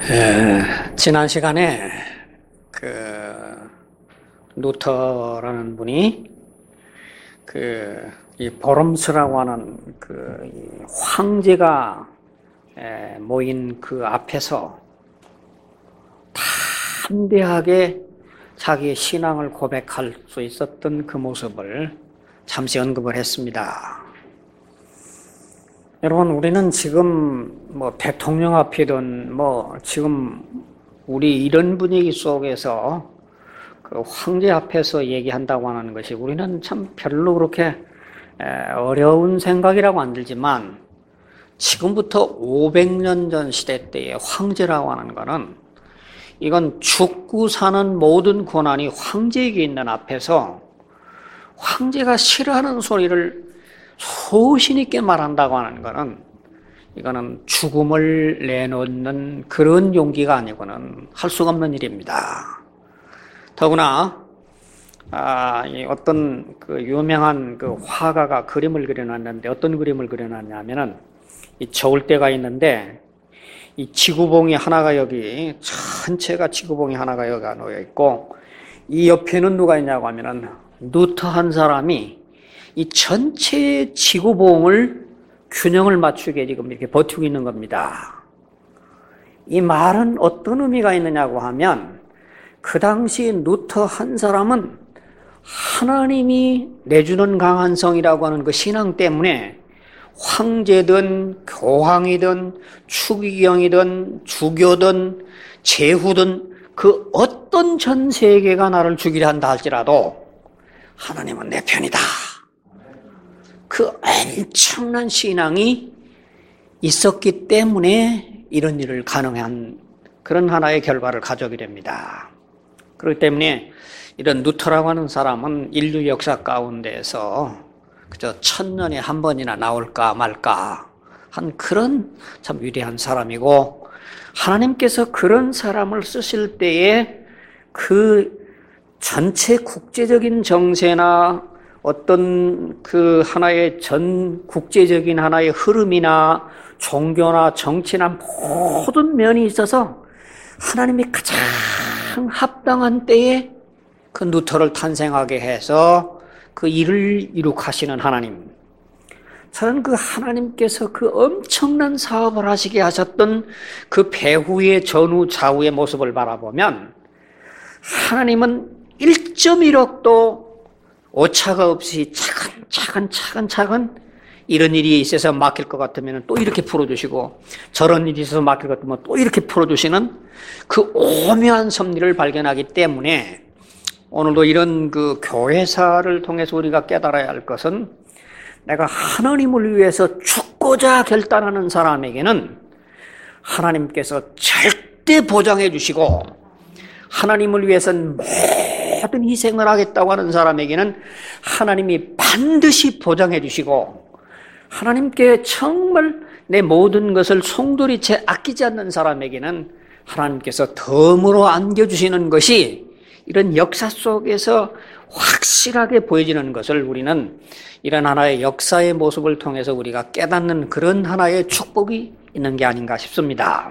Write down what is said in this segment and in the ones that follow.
지난 시간에 루터라는 분이 이 보름스라고 하는 이 황제가 모인 그 앞에서 담대하게 자기의 신앙을 고백할 수 있었던 그 모습을 잠시 언급을 했습니다. 여러분, 우리는 지금 대통령 앞이든 지금 우리 이런 분위기 속에서 그 황제 앞에서 얘기한다고 하는 것이 우리는 참 별로 그렇게 어려운 생각이라고 안 들지만, 지금부터 500년 전 시대 때의 황제라고 하는 것은 이건 죽고 사는 모든 권한이 황제에게 있는 앞에서 황제가 싫어하는 소리를 소신 있게 말한다고 하는 것은 이거는 죽음을 내놓는 그런 용기가 아니고는 할 수가 없는 일입니다. 더구나 어떤 유명한 화가가 그림을 그려놨는데, 어떤 그림을 그려놨냐면은 이 저울 때가 있는데 이 지구봉이 하나가 여기 전체가 지구봉이 하나가 여기가 놓여 있고, 이 옆에는 누가 있냐고 하면은 루터 한 사람이 이 전체 지구봉을 균형을 맞추게 지금 이렇게 버티고 있는 겁니다. 이 말은 어떤 의미가 있느냐고 하면, 그 당시 루터 한 사람은 하나님이 내주는 강한 성이라고 하는 그 신앙 때문에 황제든 교황이든 추기경이든 주교든 제후든 그 어떤 전 세계가 나를 죽이려 한다 할지라도 하나님은 내 편이다. 그 엄청난 신앙이 있었기 때문에 이런 일을 가능한 그런 하나의 결과를 가져오게 됩니다. 그렇기 때문에 이런 루터라고 하는 사람은 인류 역사 가운데에서 그저 1000년에 한 번이나 나올까 말까 한 그런 참 위대한 사람이고, 하나님께서 그런 사람을 쓰실 때에 그 전체 국제적인 정세나 어떤 그 하나의 전 국제적인 하나의 흐름이나 종교나 정치나 모든 면이 있어서 하나님이 가장 합당한 때에 그 루터를 탄생하게 해서 그 일을 이룩하시는 하나님. 저는 그 하나님께서 그 엄청난 사업을 하시게 하셨던 그 배후의 전후 좌우의 모습을 바라보면, 하나님은 1.1억도 오차가 없이 차근차근 이런 일이 있어서 막힐 것 같으면 또 이렇게 풀어주시고, 저런 일이 있어서 막힐 것 같으면 또 이렇게 풀어주시는 그 오묘한 섭리를 발견하기 때문에, 오늘도 이런 그 교회사를 통해서 우리가 깨달아야 할 것은, 내가 하나님을 위해서 죽고자 결단하는 사람에게는 하나님께서 절대 보장해 주시고, 하나님을 위해서는 모든 희생을 하겠다고 하는 사람에게는 하나님이 반드시 보장해 주시고, 하나님께 정말 내 모든 것을 송두리째 아끼지 않는 사람에게는 하나님께서 덤으로 안겨주시는 것이 이런 역사 속에서 확실하게 보여지는 것을 우리는 이런 하나의 역사의 모습을 통해서 우리가 깨닫는 그런 하나의 축복이 있는 게 아닌가 싶습니다.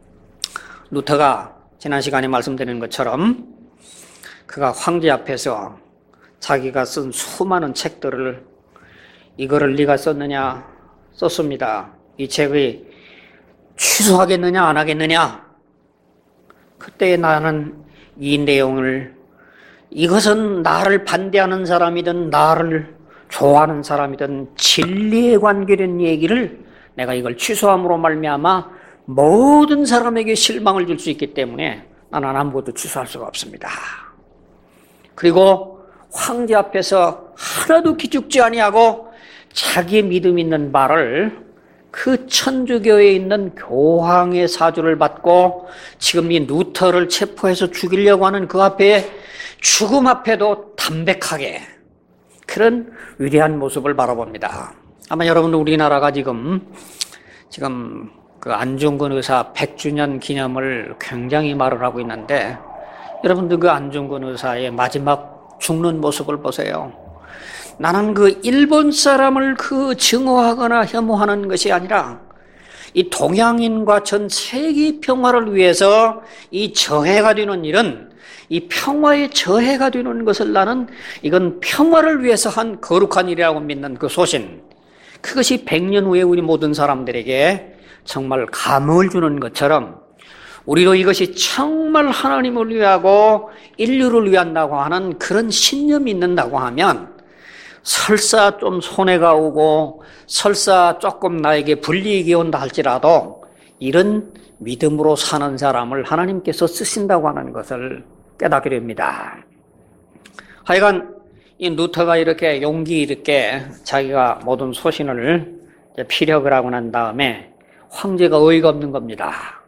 루터가 지난 시간에 말씀드린 것처럼 그가 황제 앞에서 자기가 쓴 수많은 책들을, 이거를 네가 썼느냐? 썼습니다. 이 책을 취소하겠느냐? 안 하겠느냐? 그때 나는 이 내용을, 이것은 나를 반대하는 사람이든 나를 좋아하는 사람이든 진리에 관계된 얘기를 내가 이걸 취소함으로 말미암아 모든 사람에게 실망을 줄 수 있기 때문에 나는 아무것도 취소할 수가 없습니다. 그리고 황제 앞에서 하나도 기죽지 아니하고 자기의 믿음 있는 바를 그 천주교에 있는 교황의 사주를 받고 지금 이 루터를 체포해서 죽이려고 하는 그 앞에, 죽음 앞에도 담백하게 그런 위대한 모습을 바라봅니다. 아마 여러분, 우리나라가 지금 그 안중근 의사 100주년 기념을 굉장히 말을 하고 있는데, 여러분들 그 안중근 의사의 마지막 죽는 모습을 보세요. 나는 그 일본 사람을 증오하거나 혐오하는 것이 아니라 이 동양인과 전 세계 평화를 위해서 이 저해가 되는 일은 이 평화의 저해가 되는 것을 나는 이건 평화를 위해서 한 거룩한 일이라고 믿는 그 소신, 그것이 100년 후에 우리 모든 사람들에게 정말 감흥을 주는 것처럼 우리도 이것이 정말 하나님을 위하고 인류를 위한다고 하는 그런 신념이 있는다고 하면 설사 좀 손해가 오고 설사 조금 나에게 불이익이 온다 할지라도 이런 믿음으로 사는 사람을 하나님께서 쓰신다고 하는 것을 깨닫게 됩니다. 하여간 이 루터가 이렇게 용기 있게 자기가 모든 소신을 피력을 하고 난 다음에 황제가 어이가 없는 겁니다.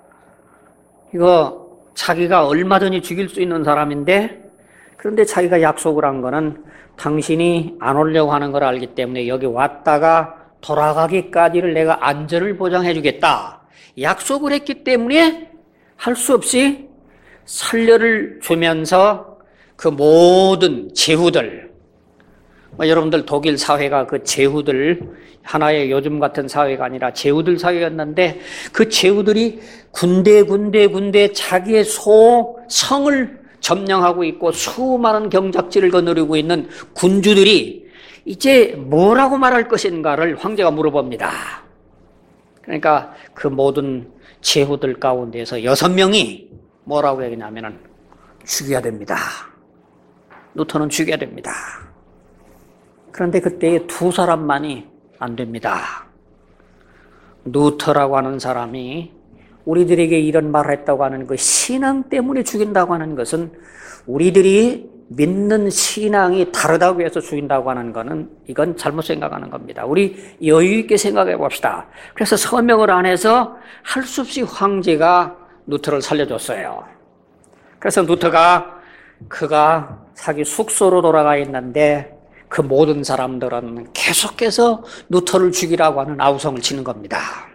이거 자기가 얼마든지 죽일 수 있는 사람인데, 그런데 자기가 약속을 한 거는 당신이 안 오려고 하는 걸 알기 때문에 여기 왔다가 돌아가기까지를 내가 안전을 보장해 주겠다 약속을 했기 때문에 할 수 없이 살려를 주면서 그 모든 제후들, 여러분들 독일 사회가 그 제후들, 하나의 요즘 같은 사회가 아니라 제후들 사회였는데 그 제후들이 군데 자기의 성을 점령하고 있고 수많은 경작지를 거느리고 있는 군주들이 이제 뭐라고 말할 것인가를 황제가 물어봅니다. 그러니까 그 모든 제후들 가운데서 6명이 뭐라고 얘기냐면은 죽여야 됩니다. 루터는 죽여야 됩니다. 그런데 그때 2사람만이 안 됩니다. 루터라고 하는 사람이 우리들에게 이런 말을 했다고 하는 그 신앙 때문에 죽인다고 하는 것은 우리들이 믿는 신앙이 다르다고 해서 죽인다고 하는 것은 이건 잘못 생각하는 겁니다. 우리 여유 있게 생각해 봅시다. 그래서 서명을 안 해서 할 수 없이 황제가 루터를 살려줬어요. 그래서 루터가 그가 자기 숙소로 돌아가 있는데 그 모든 사람들은 계속해서 루터를 죽이라고 하는 아우성을 치는 겁니다.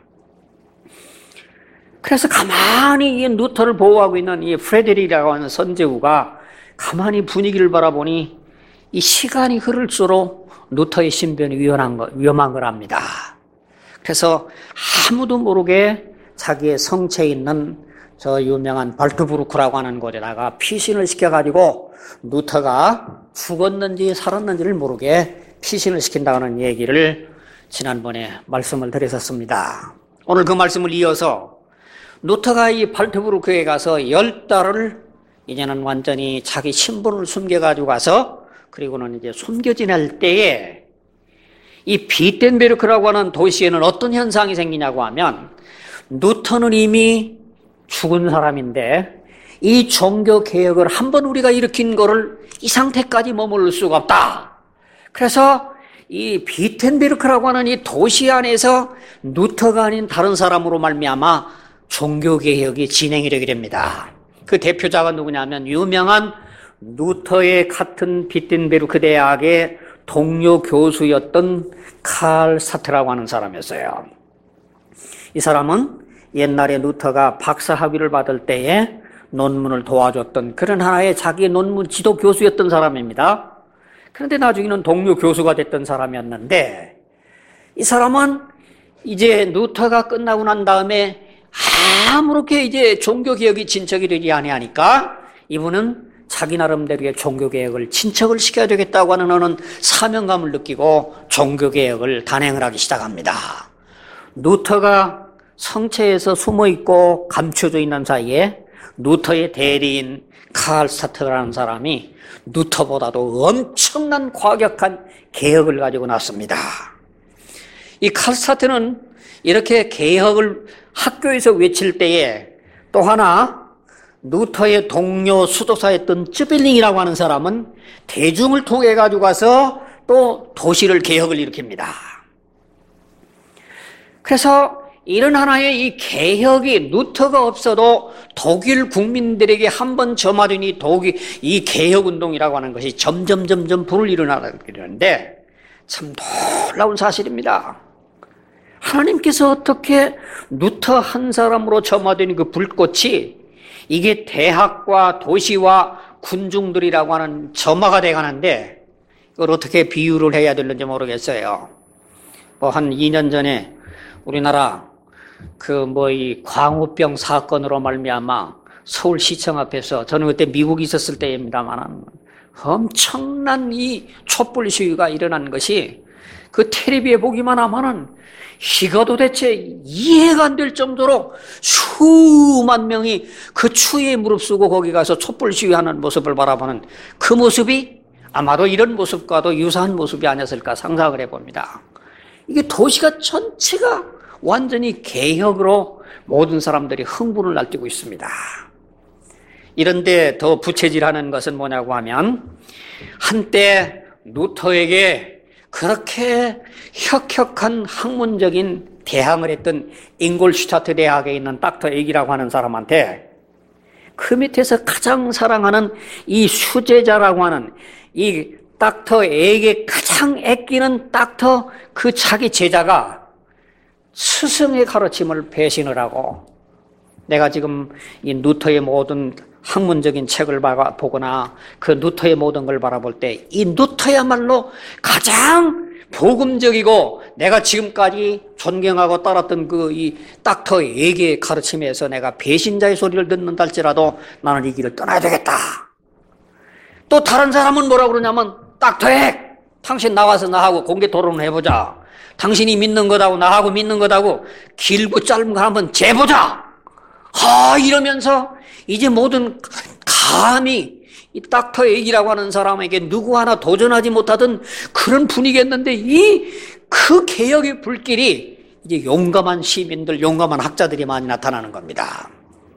그래서 가만히 이 루터를 보호하고 있는 이 프레데릭이라고 하는 선제후가 가만히 분위기를 바라보니 이 시간이 흐를수록 루터의 신변이 위험한 걸 압니다. 그래서 아무도 모르게 자기의 성체에 있는 저 유명한 발트부르크라고 하는 곳에다가 피신을 시켜가지고 루터가 죽었는지 살았는지를 모르게 피신을 시킨다는 얘기를 지난번에 말씀을 드렸었습니다. 오늘 그 말씀을 이어서 루터가 이 발트부르크에 가서 10달을 이제는 완전히 자기 신분을 숨겨가지고 가서 그리고는 이제 숨겨 지낼 때에 이 비텐베르크라고 하는 도시에는 어떤 현상이 생기냐고 하면 루터는 이미 죽은 사람인데 이 종교 개혁을 한번 우리가 일으킨 거를 이 상태까지 머무를 수가 없다. 그래서 이 비텐베르크라고 하는 이 도시 안에서 루터가 아닌 다른 사람으로 말미암아 종교 개혁이 진행이 되게 됩니다. 그 대표자가 누구냐면 유명한 루터의 같은 비텐베르크 대학의 동료 교수였던 칼 사트라고 하는 사람이었어요. 이 사람은 옛날에 루터가 박사 학위를 받을 때에 논문을 도와줬던 그런 하나의 자기 논문 지도 교수였던 사람입니다. 그런데 나중에는 동료 교수가 됐던 사람이었는데 이 사람은 이제 루터가 끝나고 난 다음에 아무렇게 이제 종교개혁이 진척이 되지 아니하니까 이분은 자기 나름대로의 종교개혁을 진척을 시켜야 되겠다고 하는 사명감을 느끼고 종교개혁을 단행을 하기 시작합니다. 루터가 성체에서 숨어있고 감춰져 있는 사이에 루터의 대리인 칼 사트라는 사람이 루터보다도 엄청난 과격한 개혁을 가지고 났습니다. 이 칼 사트는 이렇게 개혁을 학교에서 외칠 때에 또 하나 루터의 동료 수도사였던 쯔빌링이라고 하는 사람은 대중을 통해 가지고 가서 또 도시를 개혁을 일으킵니다. 그래서 이런 하나의 이 개혁이 루터가 없어도 독일 국민들에게 한번 점화된 이 개혁운동이라고 하는 것이 점점 불을 일어나게 되는데 참 놀라운 사실입니다. 하나님께서 어떻게 루터 한 사람으로 점화된 그 불꽃이 이게 대학과 도시와 군중들이라고 하는 점화가 돼가는데 이걸 어떻게 비유를 해야 되는지 모르겠어요. 한 2년 전에 우리나라 이 광우병 사건으로 말미암아 서울시청 앞에서, 저는 그때 미국에 있었을 때입니다만, 엄청난 이 촛불 시위가 일어난 것이 그 텔레비에 보기만 하면은 이거 도대체 이해가 안 될 정도로 수만 명이 그 추위에 무릅쓰고 거기 가서 촛불 시위하는 모습을 바라보는 그 모습이 아마도 이런 모습과도 유사한 모습이 아니었을까 상상을 해봅니다. 이게 도시가 전체가 완전히 개혁으로 모든 사람들이 흥분을 날뛰고 있습니다. 이런데 더 부채질하는 것은 뭐냐고 하면, 한때 루터에게 그렇게 혁혁한 학문적인 대항을 했던 잉골슈타트 대학에 있는 닥터 액이라고 하는 사람한테 그 밑에서 가장 사랑하는 이 수제자라고 하는 이 닥터 액에 가장 아끼는 닥터 그 자기 제자가 스승의 가르침을 배신을 하고, 내가 지금 이 루터의 모든 학문적인 책을 보거나 그 루터의 모든 걸 바라볼 때 이 루터야말로 가장 복음적이고 내가 지금까지 존경하고 따랐던 이 닥터 액의 가르침에서 내가 배신자의 소리를 듣는다 할지라도 나는 이 길을 떠나야 되겠다. 또 다른 사람은 뭐라고 그러냐면, 닥터 액, 당신 나와서 나하고 공개 토론을 해보자. 당신이 믿는 것하고 나하고 믿는 것하고 길고 짧은 거 한번 재보자. 이러면서 이제 모든 감히 이 닥터 액이라고 하는 사람에게 누구 하나 도전하지 못하던 그런 분위기였는데, 그 개혁의 불길이 이제 용감한 시민들, 용감한 학자들이 많이 나타나는 겁니다.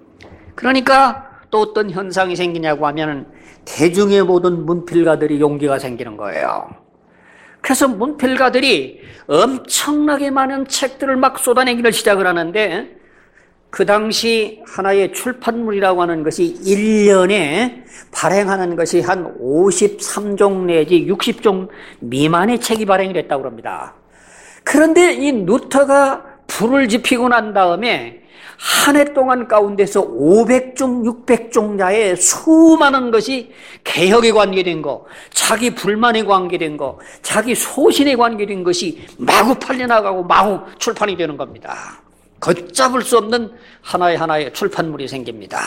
그러니까 또 어떤 현상이 생기냐고 하면 대중의 모든 문필가들이 용기가 생기는 거예요. 그래서 문필가들이 엄청나게 많은 책들을 막 쏟아내기를 시작을 하는데, 그 당시 하나의 출판물이라고 하는 것이 1년에 발행하는 것이 한 53종 내지 60종 미만의 책이 발행이 됐다고 합니다. 그런데 이 루터가 불을 지피고 난 다음에 한 해 동안 가운데서 500종, 600종자의 수많은 것이 개혁에 관계된 거, 자기 불만에 관계된 거, 자기 소신에 관계된 것이 마구 팔려나가고 마구 출판이 되는 겁니다. 걷잡을 수 없는 하나의 출판물이 생깁니다.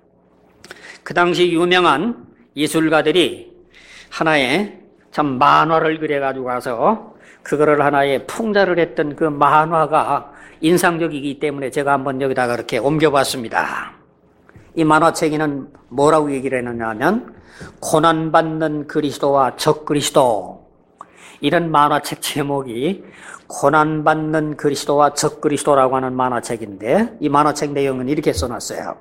그 당시 유명한 예술가들이 하나의 참 만화를 그려가지고 가서 그거를 하나의 풍자를 했던 그 만화가 인상적이기 때문에 제가 한번 여기다가 이렇게 옮겨봤습니다. 이 만화책에는 뭐라고 얘기를 했느냐 하면, 고난받는 그리스도와 적그리스도, 이런 만화책 제목이 고난받는 그리스도와 적그리스도라고 하는 만화책인데, 이 만화책 내용은 이렇게 써놨어요.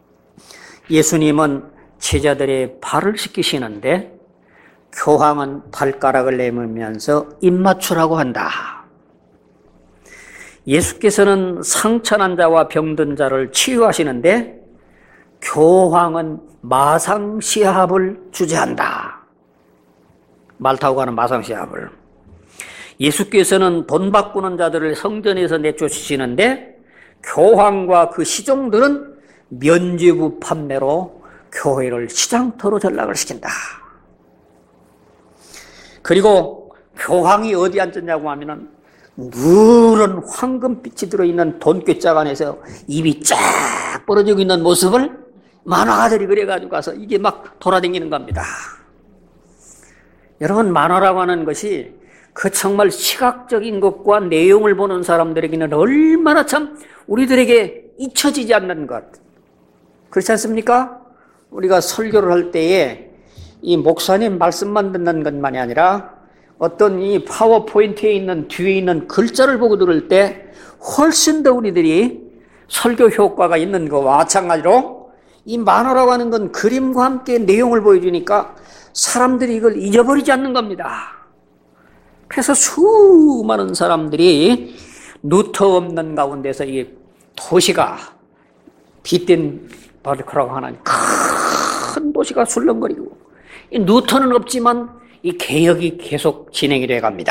예수님은 제자들의 발을 씻기시는데 교황은 발가락을 내밀면서 입맞추라고 한다. 예수께서는 상처난 자와 병든 자를 치유하시는데 교황은 마상시합을 주재한다. 말 타고 가는 마상시합을. 예수께서는 돈 바꾸는 자들을 성전에서 내쫓으시는데 교황과 그 시종들은 면죄부 판매로 교회를 시장터로 전락을 시킨다. 그리고 교황이 어디 앉았냐고 하면은 누런 황금빛이 들어있는 돈꾀짝 안에서 입이 쫙 벌어지고 있는 모습을 만화가들이 그려가지고 가서 이게 막 돌아다니는 겁니다. 여러분, 만화라고 하는 것이 그 정말 시각적인 것과 내용을 보는 사람들에게는 얼마나 참 우리들에게 잊혀지지 않는 것. 그렇지 않습니까? 우리가 설교를 할 때에 이 목사님 말씀만 듣는 것만이 아니라 어떤 이 파워포인트에 있는 뒤에 있는 글자를 보고 들을 때 훨씬 더 우리들이 설교 효과가 있는 것과 마찬가지로 이 만화라고 하는 건 그림과 함께 내용을 보여주니까 사람들이 이걸 잊어버리지 않는 겁니다. 그래서 수많은 사람들이 루터 없는 가운데서 이 도시가 빗댄 바르크라고 하는 큰 도시가 술렁거리고, 이 루터는 없지만 이 개혁이 계속 진행이 돼 갑니다.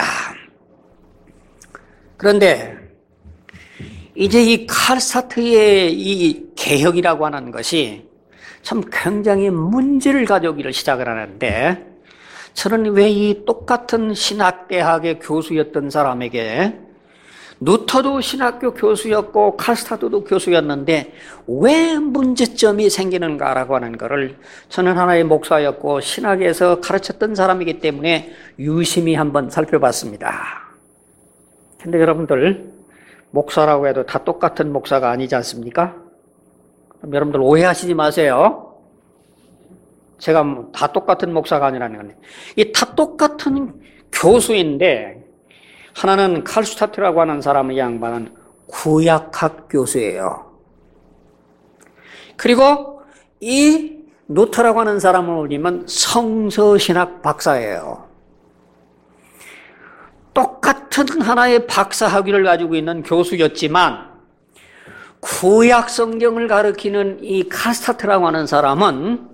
그런데 이제 이 칼사트의 이 개혁이라고 하는 것이 참 굉장히 문제를 가져오기를 시작을 하는데, 저는 왜 이 똑같은 신학대학의 교수였던 사람에게 루터도 신학교 교수였고 칼스타드도 교수였는데 왜 문제점이 생기는가라고 하는 것을 저는 하나의 목사였고 신학에서 가르쳤던 사람이기 때문에 유심히 한번 살펴봤습니다. 근데 여러분들 목사라고 해도 다 똑같은 목사가 아니지 않습니까? 여러분들 오해하시지 마세요. 제가 다 똑같은 목사가 아니라는 건데 이 다 똑같은 교수인데 하나는 칼슈타트라고 하는 사람의 양반은 구약학 교수예요. 그리고 이 루터라고 하는 사람을 올리면 성서신학 박사예요. 똑같은 하나의 박사 학위를 가지고 있는 교수였지만 구약 성경을 가리키는 이 칼슈타트라고 하는 사람은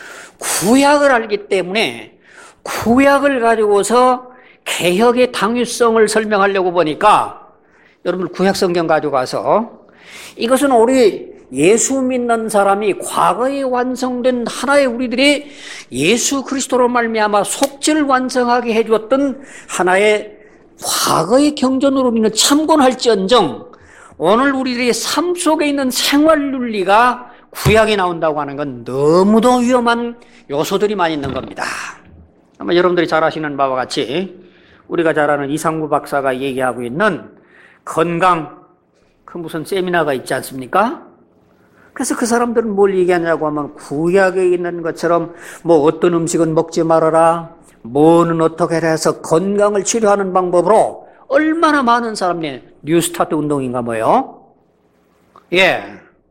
구약을 알기 때문에 구약을 가지고서 개혁의 당위성을 설명하려고 보니까 여러분 구약 성경 가져가서 이것은 우리 예수 믿는 사람이 과거에 완성된 하나의 우리들이 예수 그리스도로 말미암아 속죄를 완성하게 해주었던 하나의 과거의 경전으로 우리는 참고할지언정 오늘 우리들의 삶 속에 있는 생활 윤리가 구약에 나온다고 하는 건 너무도 위험한 요소들이 많이 있는 겁니다. 아마 여러분들이 잘 아시는 바와 같이 우리가 잘 아는 이상구 박사가 얘기하고 있는 건강 그 무슨 세미나가 있지 않습니까? 그래서 그 사람들은 뭘 얘기하냐고 하면 구약에 있는 것처럼 뭐 어떤 음식은 먹지 말아라 뭐는 어떻게 해서 건강을 치료하는 방법으로 얼마나 많은 사람이 뉴스타트 운동인가 뭐요? 예.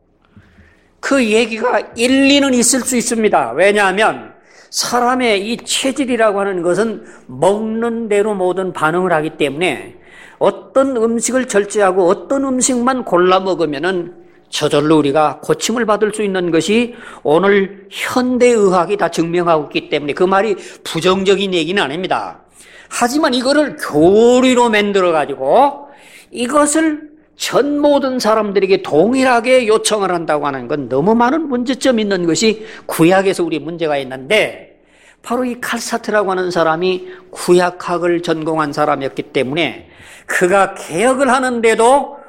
그 얘기가 일리는 있을 수 있습니다. 왜냐하면 사람의 이 체질이라고 하는 것은 먹는 대로 모든 반응을 하기 때문에 어떤 음식을 절제하고 어떤 음식만 골라 먹으면은 저절로 우리가 고침을 받을 수 있는 것이 오늘 현대의학이 다 증명하고 있기 때문에 그 말이 부정적인 얘기는 아닙니다. 하지만 이거를 교리로 만들어가지고 이것을 전 모든 사람들에게 동일하게 요청을 한다고 하는 건 너무 많은 문제점이 있는 것이 구약에서 우리 문제가 있는데 바로 이 칼사트라고 하는 사람이 구약학을 전공한 사람이었기 때문에 그가 개혁을 하는데도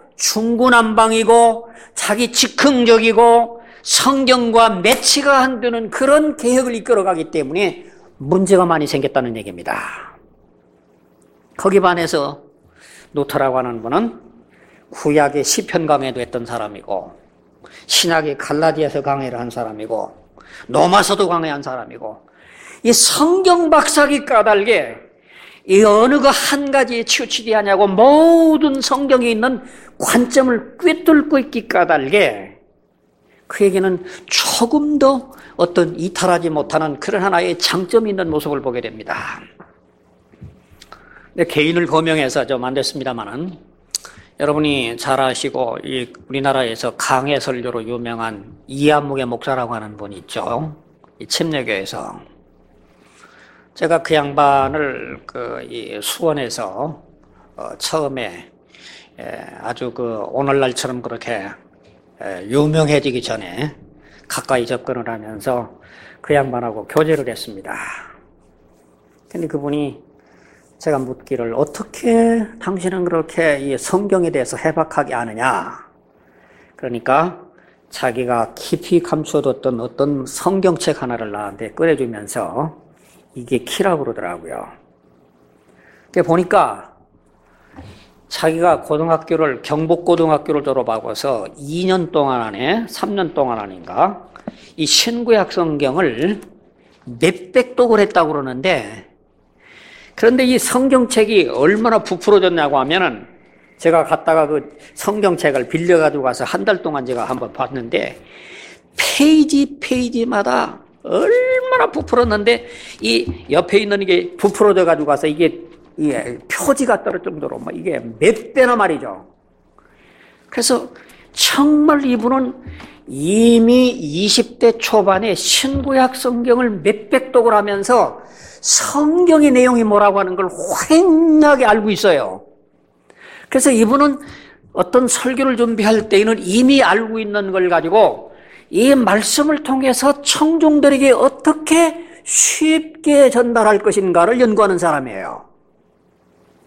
중구난방이고 자기 즉흥적이고 성경과 매치가 안 되는 그런 개혁을 이끌어가기 때문에 문제가 많이 생겼다는 얘기입니다. 거기 반해서 루터라고 하는 분은 구약의 시편 강해도 했던 사람이고 신약의 갈라디아서 강해를 한 사람이고 로마서도 강해한 사람이고 이 성경 박사기 까닭에 이 어느 거 한 가지에 치우치지 않냐고 모든 성경에 있는 관점을 꿰뚫고 있기 까닭에 그에게는 조금 더 어떤 이탈하지 못하는 그런 하나의 장점이 있는 모습을 보게 됩니다. 개인을 거명해서 좀 안 됐습니다만은 여러분이 잘 아시고 이 우리나라에서 강해 설교로 유명한 이한묵의 목사라고 하는 분이 있죠. 이 침례교에서 제가 그 양반을 이 수원에서 처음에 아주 오늘날처럼 그렇게 유명해지기 전에 가까이 접근을 하면서 그 양반하고 교제를 했습니다. 근데 그분이 제가 묻기를 어떻게 당신은 그렇게 이 성경에 대해서 해박하게 아느냐? 그러니까 자기가 깊이 감춰뒀던 어떤 성경책 하나를 나한테 꺼내주면서 이게 키라고 그러더라고요. 보니까 자기가 고등학교를 경북고등학교를 졸업하고서 2년 동안 안에 3년 동안 아닌가 이 신구약 성경을 몇백 독을 했다고 그러는데 그런데 이 성경책이 얼마나 부풀어졌냐고 하면은 제가 갔다가 그 성경책을 빌려가지고 가서 한 달 동안 제가 한번 봤는데 페이지마다 얼마나 부풀었는데 이 옆에 있는 이게 부풀어져 가지고 가서 이게 표지가 떨어질 정도로 이게 몇 배나 말이죠. 그래서 정말 이분은 이미 20대 초반에 신구약 성경을 몇백 독을 하면서 성경의 내용이 뭐라고 하는 걸 휑하게 알고 있어요. 그래서 이분은 어떤 설교를 준비할 때에는 이미 알고 있는 걸 가지고 이 말씀을 통해서 청중들에게 어떻게 쉽게 전달할 것인가를 연구하는 사람이에요.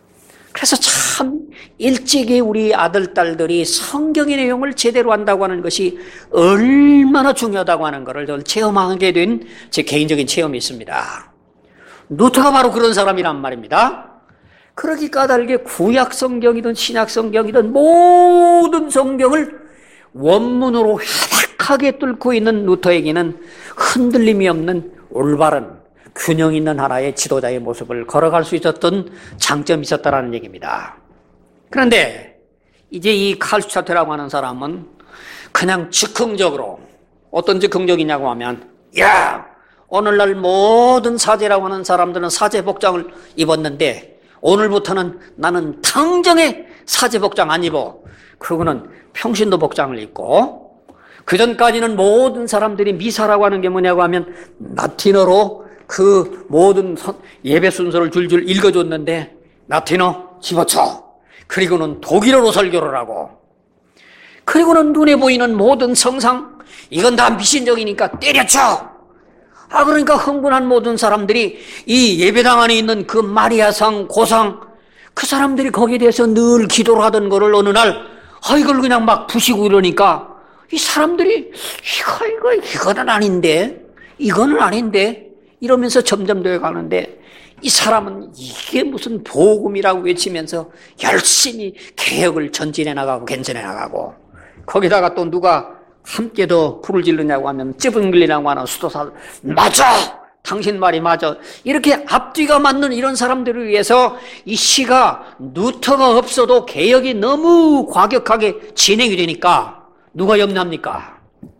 그래서 참 일찍이 우리 아들, 딸들이 성경의 내용을 제대로 안다고 하는 것이 얼마나 중요하다고 하는 것을 저는 체험하게 된 제 개인적인 체험이 있습니다. 루터가 바로 그런 사람이란 말입니다. 그러기 까닭에 구약 성경이든 신약 성경이든 모든 성경을 원문으로 해박하게 뚫고 있는 루터에게는 흔들림이 없는 올바른 균형 있는 하나의 지도자의 모습을 걸어갈 수 있었던 장점이 있었다는 얘기입니다. 그런데 이제 이 칼 슈타트라고 하는 사람은 그냥 즉흥적으로, 어떤 즉흥적이냐고 하면, 야, 오늘날 모든 사제라고 하는 사람들은 사제 복장을 입었는데 오늘부터는 나는 당장에 사제 복장 안 입어. 그러고는 평신도 복장을 입고, 그전까지는 모든 사람들이 미사라고 하는 게 뭐냐고 하면 라틴어로 그 모든 예배 순서를 줄줄 읽어줬는데 라틴어 집어쳐. 그리고는 독일어로 설교를 하고, 그리고는 눈에 보이는 모든 성상, 이건 다 미신적이니까 때려쳐. 그러니까 흥분한 모든 사람들이 이 예배당 안에 있는 그 마리아상, 고상, 그 사람들이 거기에 대해서 늘 기도를 하던 거를 어느 날 이걸 그냥 막 부시고 이러니까 이 사람들이 이거는 아닌데, 이거는 아닌데 이러면서 점점 되어 가는데, 이 사람은 이게 무슨 복음이라고 외치면서 열심히 개혁을 전진해 나가고 개선해 나가고, 거기다가 또 누가 함께 더 불을 지르냐고 하면 찌분글리라고 하는 수도사, 맞아! 당신 말이 맞아. 이렇게 앞뒤가 맞는 이런 사람들을 위해서 이 시가 루터가 없어도 개혁이 너무 과격하게 진행이 되니까 누가 염려합니까?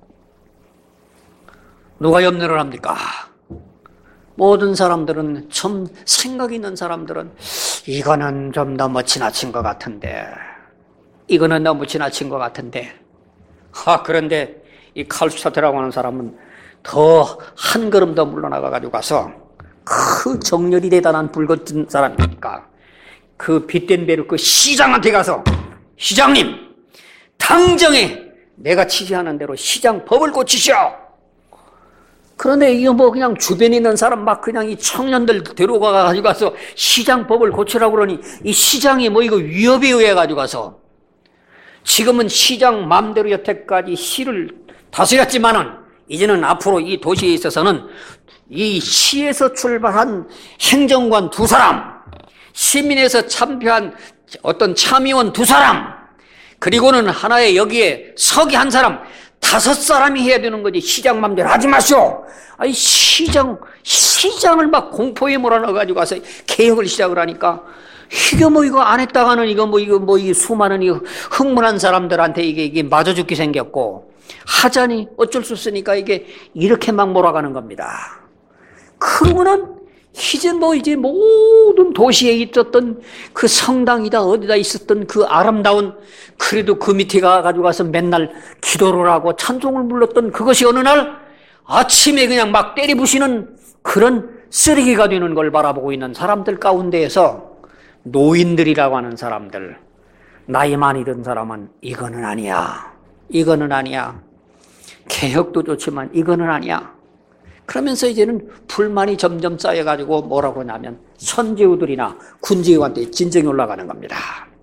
누가 염려를 합니까? 모든 사람들은, 좀 생각 있는 사람들은 이거는 좀 너무 지나친 것 같은데, 이거는 너무 지나친 것 같은데, 그런데 이 칼 슈타트라고 하는 사람은 더 한 걸음 더 물러나가가지고 가서, 그 정열이 대단한 불 같은 사람이니까 그 비텐베르크 시장한테 가서, 시장님, 당장에 내가 지시하는 대로 시장 법을 고치시오. 그런데 이거 뭐 그냥 주변에 있는 사람 막 그냥 이 청년들 데려가가지고 가서 시장 법을 고치라고 그러니 이 시장이 뭐 이거 위협에 의해 가지고 가서, 지금은 시장 마음대로 여태까지 시를 다스렸지만은 이제는 앞으로 이 도시에 있어서는 이 시에서 출발한 행정관 2사람, 시민에서 참여한 어떤 참의원 2사람, 그리고는 하나의 여기에 서기 1사람, 5사람이 해야 되는 거지. 시장 맘대로 하지 마시오. 아니, 시장을 막 공포에 몰아넣어가지고 가서 개혁을 시작을 하니까, 이거 안 했다가는 이 수많은 이 흥분한 사람들한테 이게 맞아 죽기 생겼고, 하자니 어쩔 수 없으니까 이게 이렇게 막 몰아가는 겁니다. 그러고는 이제 모든 도시에 있었던 그 성당이다 어디다 있었던 그 아름다운, 그래도 그 밑에 가가지고 가서 맨날 기도를 하고 찬송을 불렀던 그것이 어느 날 아침에 그냥 막 때리부시는 그런 쓰레기가 되는 걸 바라보고 있는 사람들 가운데에서 노인들이라고 하는 사람들, 나이 많이 든 사람은 이거는 아니야, 이거는 아니야, 개혁도 좋지만 이거는 아니야. 그러면서 이제는 불만이 점점 쌓여가지고 뭐라고 하냐면 선제우들이나 군제우한테 진정이 올라가는 겁니다.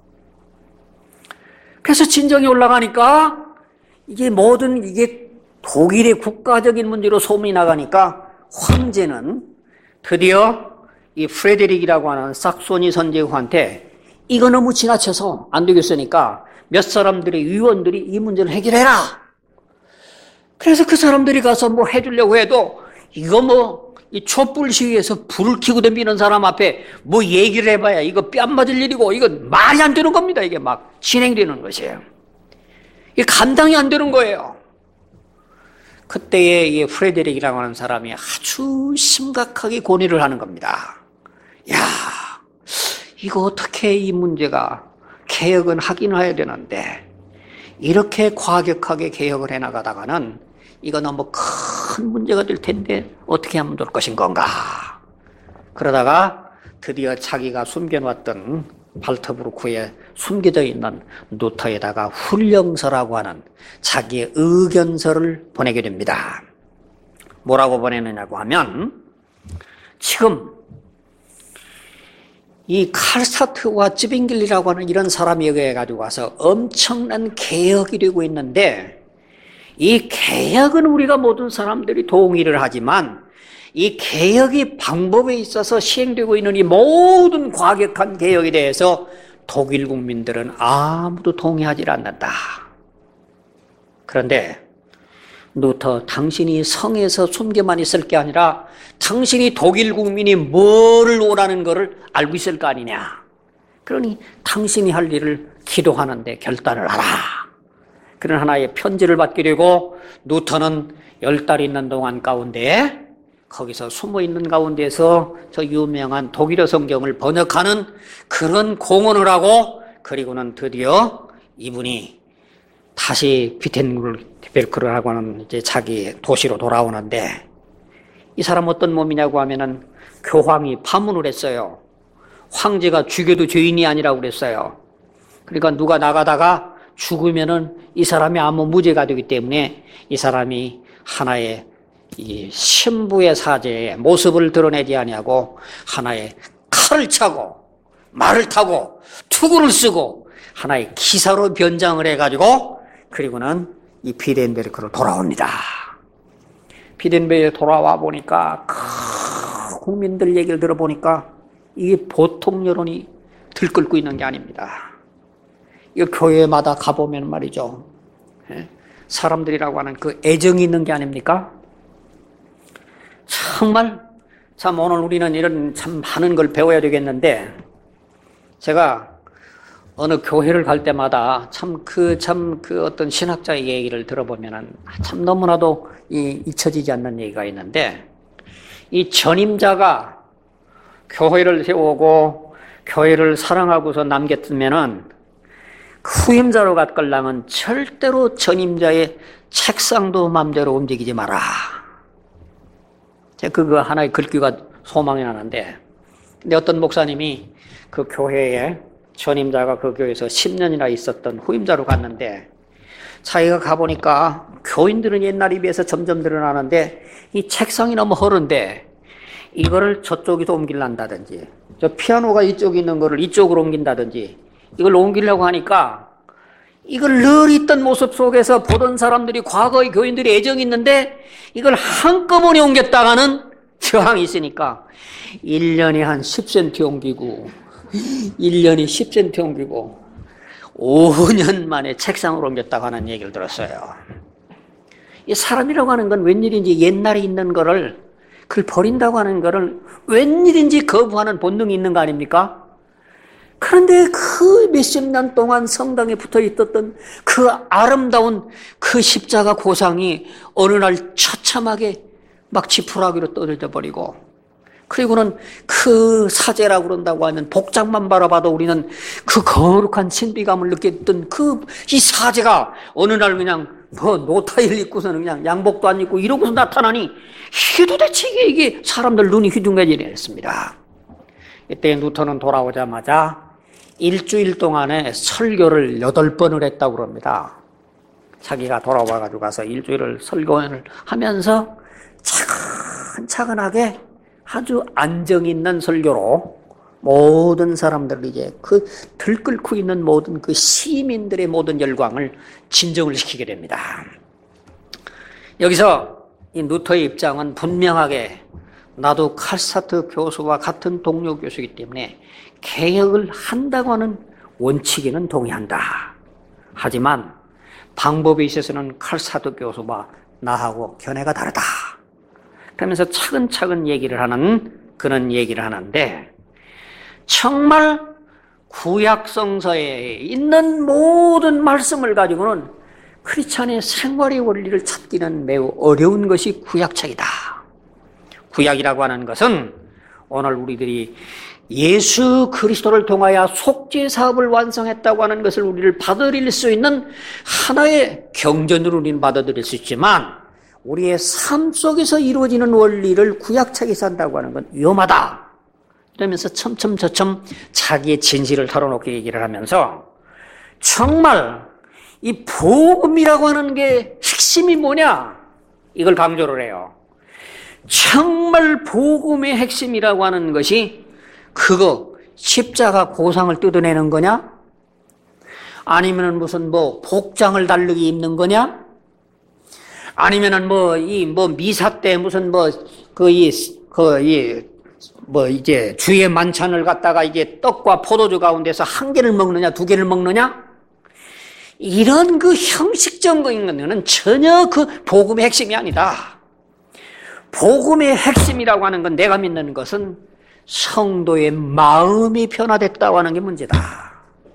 그래서 진정이 올라가니까 이게 독일의 국가적인 문제로 소문이 나가니까 황제는 드디어 이 프레데릭이라고 하는 삭소니 선제우한테 이거 너무 지나쳐서 안 되겠으니까 몇 사람들의 의원들이 이 문제를 해결해라. 그래서 그 사람들이 가서 뭐 해주려고 해도 이거 이 촛불 시위에서 불을 켜고 덤비는 사람 앞에 뭐 얘기를 해봐야 이거 뺨 맞을 일이고, 이거 말이 안 되는 겁니다. 이게 막 진행되는 것이에요. 이게 감당이 안 되는 거예요. 그때에 이 프레데릭이라고 하는 사람이 아주 심각하게 고뇌를 하는 겁니다. 야, 이거 어떻게 이 문제가 개혁은 하긴 해야 되는데 이렇게 과격하게 개혁을 해나가다가는 이거 너무 큰 문제가 될 텐데 어떻게 하면 될 것인 건가. 그러다가 드디어 자기가 숨겨놨던 발트부르크에 숨겨져 있는 루터에다가 훈령서라고 하는 자기의 의견서를 보내게 됩니다. 뭐라고 보내느냐고 하면, 지금 이 칼스타트와 쯔빙길리라고 하는 이런 사람이 여기에 가지고 와서 엄청난 개혁이 되고 있는데, 이 개혁은 우리가 모든 사람들이 동의를 하지만 이 개혁이 방법에 있어서 시행되고 있는 이 모든 과격한 개혁에 대해서 독일 국민들은 아무도 동의하지 않는다. 그런데 루터, 당신이 성에서 숨겨만 있을 게 아니라 당신이 독일 국민이 뭐를 원하는 것을 알고 있을 거 아니냐. 그러니 당신이 할 일을 기도하는데 결단을 하라. 그런 하나의 편지를 받게 되고, 루터는 10달 있는 동안 가운데 거기서 숨어 있는 가운데서 저 유명한 독일어 성경을 번역하는 그런 공헌을 하고, 그리고는 드디어 이분이 다시 비텐베르크를 하고 하는 이제 자기 도시로 돌아오는데, 이 사람 어떤 몸이냐고 하면은 교황이 파문을 했어요. 황제가 죽여도 죄인이 아니라고 그랬어요. 그러니까 누가 나가다가 죽으면은 이 사람이 아무 무죄가 되기 때문에 이 사람이 하나의 이 신부의 사제의 모습을 드러내지 아니하고 하나의 칼을 차고 말을 타고 투구를 쓰고 하나의 기사로 변장을 해가지고, 그리고는 이 비덴베르크로 돌아옵니다. 비덴베르크에 돌아와 보니까 국민들 얘기를 들어보니까 이게 보통 여론이 들끓고 있는 게 아닙니다. 이 교회마다 가보면 말이죠, 사람들이라고 하는 그 애정이 있는 게 아닙니까? 정말 참 오늘 우리는 이런 참 많은 걸 배워야 되겠는데, 제가 어느 교회를 갈 때마다 참 그 어떤 신학자의 얘기를 들어보면은 참 너무나도 잊혀지지 않는 얘기가 있는데, 이 전임자가 교회를 세우고 교회를 사랑하고서 남겼으면은 후임자로 갖걸라면 절대로 전임자의 책상도 마음대로 움직이지 마라. 제가 그거 하나의 글귀가 소망이 나는데, 근데 어떤 목사님이 그 교회에 전임자가 그 교회에서 10년이나 있었던 후임자로 갔는데, 자기가 가보니까 교인들은 옛날에 비해서 점점 늘어나는데 이 책상이 너무 허른데 이거를 저쪽에서 옮기려다든지, 저 피아노가 이쪽에 있는 거를 이쪽으로 옮긴다든지, 이걸 옮기려고 하니까 이걸 늘 있던 모습 속에서 보던 사람들이, 과거의 교인들이 애정이 있는데 이걸 한꺼번에 옮겼다가는 저항이 있으니까 1년에 한 10cm 옮기고 1년에 10cm 옮기고 5년 만에 책상으로 옮겼다고 하는 얘기를 들었어요. 이 사람이라고 하는 건 웬일인지 옛날에 있는 거를, 그걸 버린다고 하는 거를 웬일인지 거부하는 본능이 있는 거 아닙니까? 그런데 그 몇십 년 동안 성당에 붙어 있었던 그 아름다운 그 십자가 고상이 어느 날 처참하게 막 지푸라기로 떨어져 버리고, 그리고는 그 사제라고 그런다고 하는 복장만 바라봐도 우리는 그 거룩한 신비감을 느꼈던 그 이 사제가 어느 날 그냥 노타일 입고서는 그냥 양복도 안 입고 이러고서 나타나니, 이게 도대체 이게 사람들 눈이 휘둥그레졌습니다. 이때 루터는 돌아오자마자 일주일 동안에 설교를 8번을 했다고 그럽니다. 자기가 돌아와가지고 가서 일주일을 설교를 하면서 차근차근하게 아주 안정 있는 설교로 모든 사람들, 이제 그 들끓고 있는 모든 그 시민들의 모든 열광을 진정을 시키게 됩니다. 여기서 이 루터의 입장은 분명하게, 나도 칼스타트 교수와 같은 동료 교수이기 때문에 개혁을 한다고 하는 원칙에는 동의한다. 하지만 방법에 있어서는 칼스타트 교수와 나하고 견해가 다르다. 그러면서 차근차근 얘기를 하는, 그런 얘기를 하는데, 정말 구약성서에 있는 모든 말씀을 가지고는 크리스찬의 생활의 원리를 찾기는 매우 어려운 것이 구약책이다. 구약이라고 하는 것은 오늘 우리들이 예수 그리스도를 통하여 속죄 사업을 완성했다고 하는 것을 우리를 받아들일 수 있는 하나의 경전으로 우리는 받아들일 수 있지만, 우리의 삶 속에서 이루어지는 원리를 구약책에서 한다고 하는 건 위험하다. 그러면서 첨첨처첨 자기의 진실을 털어놓게 얘기를 하면서, 정말 이 복음이라고 하는 게 핵심이 뭐냐, 이걸 강조를 해요. 정말 복음의 핵심이라고 하는 것이 그거 십자가 고상을 뜯어내는 거냐? 아니면은 무슨 뭐 복장을 다르게 입는 거냐? 아니면은 미사 때 무슨 이제 주의 만찬을 갖다가 이제 떡과 포도주 가운데서 한 개를 먹느냐, 두 개를 먹느냐? 이런 그 형식적인 거는 전혀 그 복음의 핵심이 아니다. 복음의 핵심이라고 하는 건, 내가 믿는 것은 성도의 마음이 변화됐다고 하는 게 문제다.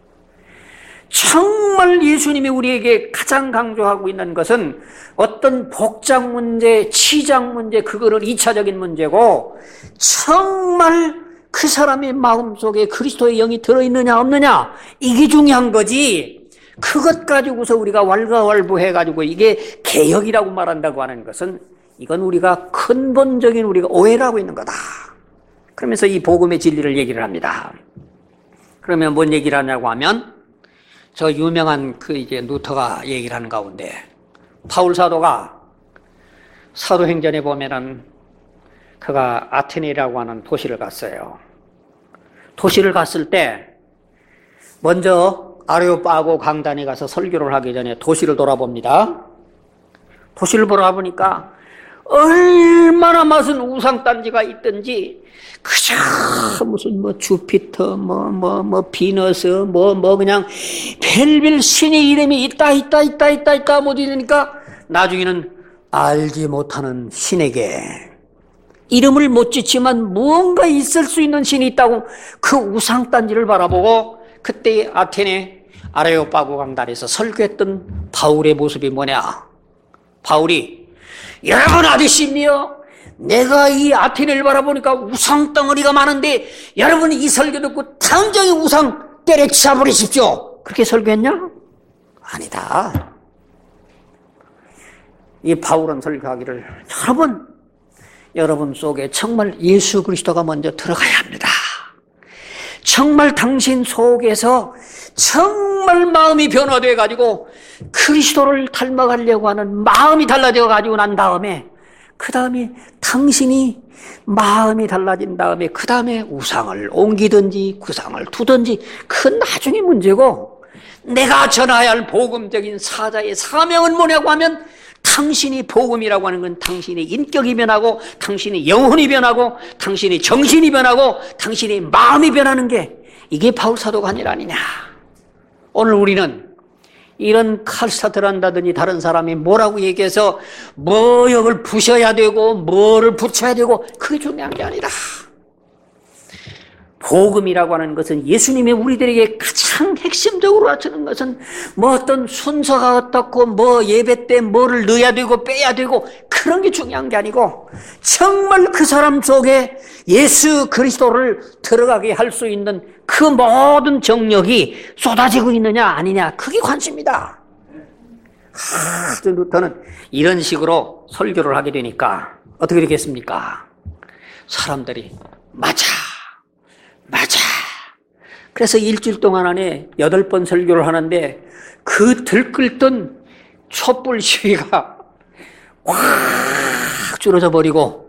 정말 예수님이 우리에게 가장 강조하고 있는 것은 어떤 복장 문제, 치장 문제, 그거는 2차적인 문제고, 정말 그 사람의 마음속에 그리스도의 영이 들어있느냐 없느냐, 이게 중요한 거지. 그것 가지고서 우리가 왈가왈부해가지고 이게 개혁이라고 말한다고 하는 것은, 이건 우리가 근본적인 우리가 오해를 하고 있는 거다. 그러면서 이 복음의 진리를 얘기를 합니다. 그러면 뭔 얘기를 하냐고 하면, 저 유명한 이제 루터가 얘기를 하는 가운데, 바울 사도가 사도행전에 보면은 그가 아테네라고 하는 도시를 갔어요. 도시를 갔을 때 먼저 아레오파고 강단에 가서 설교를 하기 전에 도시를 돌아봅니다. 도시를 돌아보니까 얼마나 많은 우상단지가 있든지, 그저 무슨 주피터, 비너스, 그냥 별별 신의 이름이 있다 못 이러니까 나중에는 알지 못하는 신에게 이름을 못 짓지만 무언가 있을 수 있는 신이 있다고 그 우상단지를 바라보고, 그때 아테네 아레오파고 강단에서 설교했던 바울의 모습이 뭐냐? 바울이, 여러분 아저씨입니요? 내가 이 아테네를 바라보니까 우상 덩어리가 많은데 여러분이 이 설교 듣고 당장에 우상 때려치워 버리십시오. 그렇게 설교했냐? 아니다. 이 바울은 설교하기를, 여러분 속에 정말 예수 그리스도가 먼저 들어가야 합니다. 정말 당신 속에서 정말 마음이 변화되어 가지고 그리스도를 닮아가려고 하는 마음이 달라져 가지고 난 다음에, 그 다음에 당신이 마음이 달라진 다음에 그 다음에 우상을 옮기든지 구상을 두든지 그건 나중에 문제고, 내가 전해야 할 복음적인 사자의 사명은 뭐냐고 하면, 당신이 복음이라고 하는 건 당신의 인격이 변하고, 당신의 영혼이 변하고, 당신의 정신이 변하고, 당신의 마음이 변하는 게, 이게 바울 사도가 한 일 아니냐. 오늘 우리는 이런 칼스타트를 한다든지 다른 사람이 뭐라고 얘기해서 뭐역을 부셔야 되고 뭐를 붙여야 되고, 그게 중요한 게 아니다. 복음이라고 하는 것은, 예수님이 우리들에게 가장 핵심적으로 가르치는 것은 어떤 순서가 어떻고 예배 때 뭐를 넣어야 되고 빼야 되고 그런 게 중요한 게 아니고, 정말 그 사람 속에 예수 그리스도를 들어가게 할 수 있는 그 모든 정력이 쏟아지고 있느냐 아니냐, 그게 관심이다. 루터는 이런 식으로 설교를 하게 되니까 어떻게 되겠습니까? 사람들이 맞아. 그래서 일주일 동안 안에 8번 설교를 하는데, 그 들끓던 촛불 시위가 확 줄어져 버리고